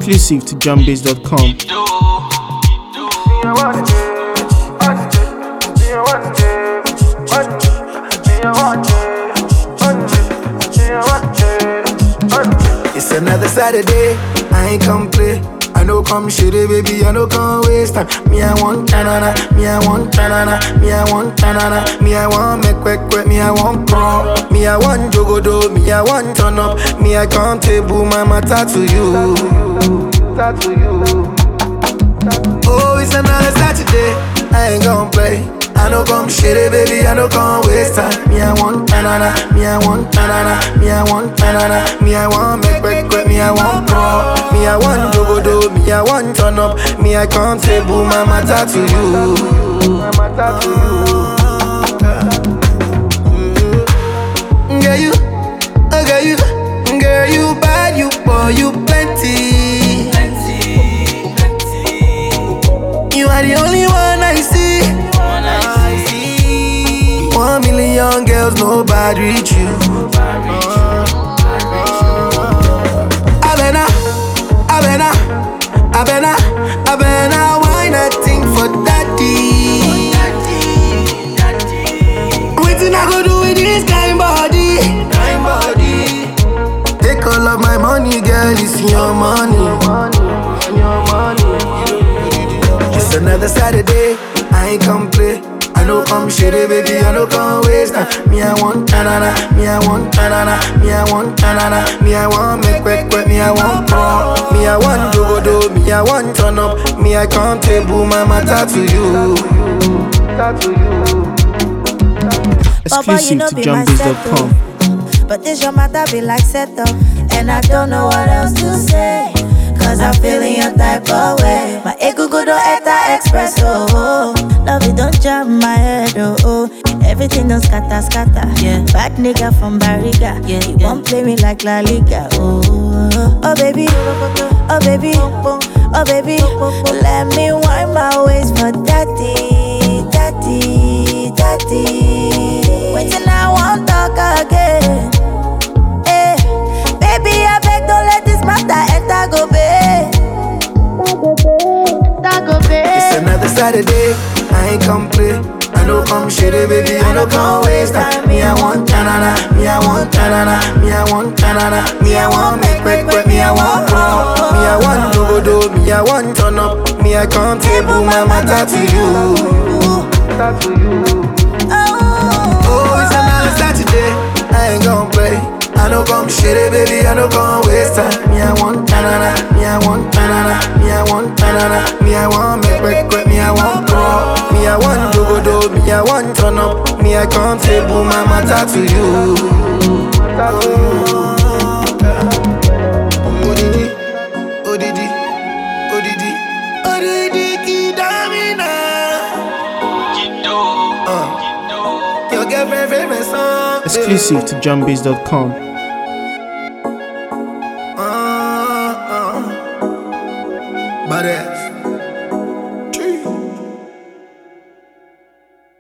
Exclusive to JohnBase.com. It's another Saturday, I ain't come play. I know come shitty, baby, I know come waste time. Me, I want tanana, me, I want tanana, me, I want tanana, me, I want make quick, me, I want crawl, me, I want jogodo, me, I want turn up, me, I can't table my matter to you. Oh, it's another Saturday, I ain't gon' play. I know come shitty, baby, I know come waste time. Me, I want tanana, me, I want tanana, me, I want tanana, me, I want make quick, me, I want crawl, me, I want jogodo, me, I want turn up, me, I can't table my matter to you. Girl, you bad, you boy, you plenty. You are the only one I see. 1 million girls, nobody reach you. Abena, why not think for daddy? Waiting I go do with this kind body. Take all of my money, girl, it's your money. It's another Saturday, I ain't come play. I know come shitty, baby, I know come waste time. Me, I want tanana, me, I want tanana, me, I want tanana, me, I want make quick, me, I want crawl, me, I want jogodo, me, I want turn up, me, I can't table my matter to you. Exclusive to JohnBase.com. But this your matter be like set up, and I don't know what else to say. Cause I'm feeling your type of way. My ego go to Eta Express, oh. Love it don't jam my head, oh. Everything don't scatter, yeah. Bad nigga from Barriga, yeah. You won't play me like La Liga, oh. Oh baby, oh baby, oh baby. Let me wind my waist for daddy. Wait till I won't talk again. Hey, baby, I beg don't let this matter enter go bed. It's another Saturday, I ain't come play. I know come shitty, baby, I know come waste time. Me, I want tanana, me, I want tanana, me, I want tanana, me, I want make quick, me, I want crawl, me, I want jogodo, me, I want turn up, me, I can't table my matter to you. Oh, it's another Saturday, I ain't gon' play. I know come shitty, baby, I know come waste time. Me, I want tanana, me, I want tanana, me, I want tanana, me, I want make quick, me, I want crawl, me, I want jogodo, me, I want turn up, me, I can't table my matter to you. Odidi, Kidamina. Your girlfriend favorite song. Exclusive to JohnBase.com. Badass.